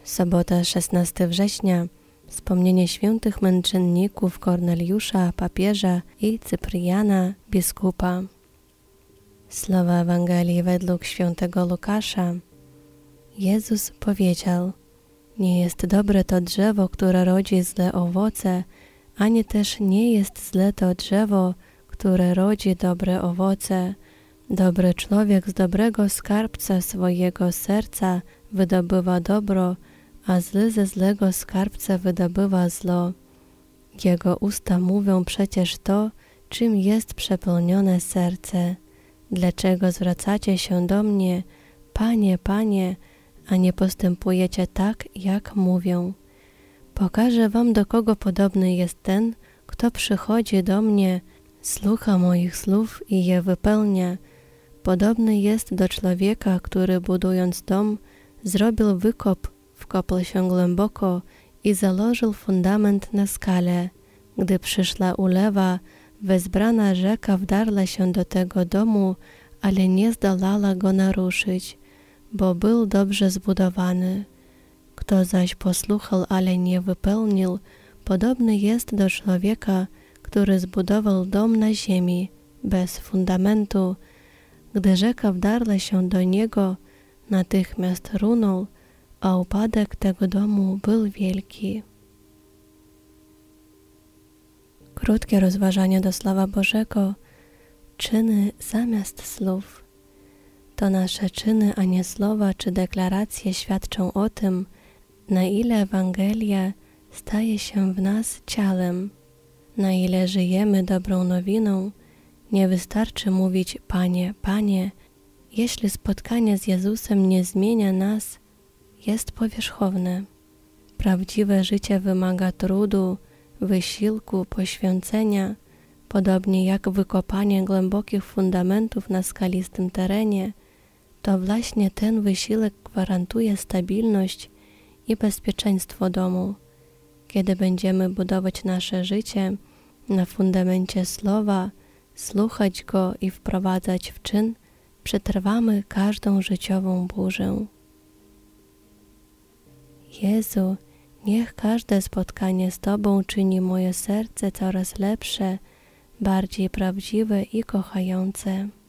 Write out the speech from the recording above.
Sobota 16 września. Wspomnienie świętych męczenników Korneliusza, papieża i Cypriana, biskupa. Słowa Ewangelii według świętego Łukasza. Jezus powiedział: nie jest dobre to drzewo, które rodzi złe owoce, ani też nie jest złe to drzewo, które rodzi dobre owoce. Dobry człowiek z dobrego skarbca swojego serca wydobywa dobro, a zły ze złego skarbca wydobywa zło. Jego usta mówią przecież to, czym jest przepełnione serce. Dlaczego zwracacie się do mnie, Panie, Panie, a nie postępujecie tak, jak mówią? Pokażę wam, do kogo podobny jest ten, kto przychodzi do mnie, słucha moich słów i je wypełnia. Podobny jest do człowieka, który budując dom, zrobił wykop, wkopał się głęboko i założył fundament na skale. Gdy przyszła ulewa, wezbrana rzeka wdarła się do tego domu, ale nie zdołała go naruszyć, bo był dobrze zbudowany. Kto zaś posłuchał, ale nie wypełnił, podobny jest do człowieka, który zbudował dom na ziemi, bez fundamentu. Gdy rzeka wdarła się do niego, natychmiast runął, a upadek tego domu był wielki. Krótkie rozważanie do Słowa Bożego. Czyny zamiast słów. To nasze czyny, a nie słowa czy deklaracje świadczą o tym, na ile Ewangelia staje się w nas ciałem. Na ile żyjemy dobrą nowiną, nie wystarczy mówić Panie, Panie, jeśli spotkanie z Jezusem nie zmienia nas, jest powierzchowne. Prawdziwe życie wymaga trudu, wysiłku, poświęcenia, podobnie jak wykopanie głębokich fundamentów na skalistym terenie. To właśnie ten wysiłek gwarantuje stabilność i bezpieczeństwo domu. Kiedy będziemy budować nasze życie na fundamencie Słowa, słuchać Go i wprowadzać w czyn, przetrwamy każdą życiową burzę. Jezu, niech każde spotkanie z Tobą czyni moje serce coraz lepsze, bardziej prawdziwe i kochające.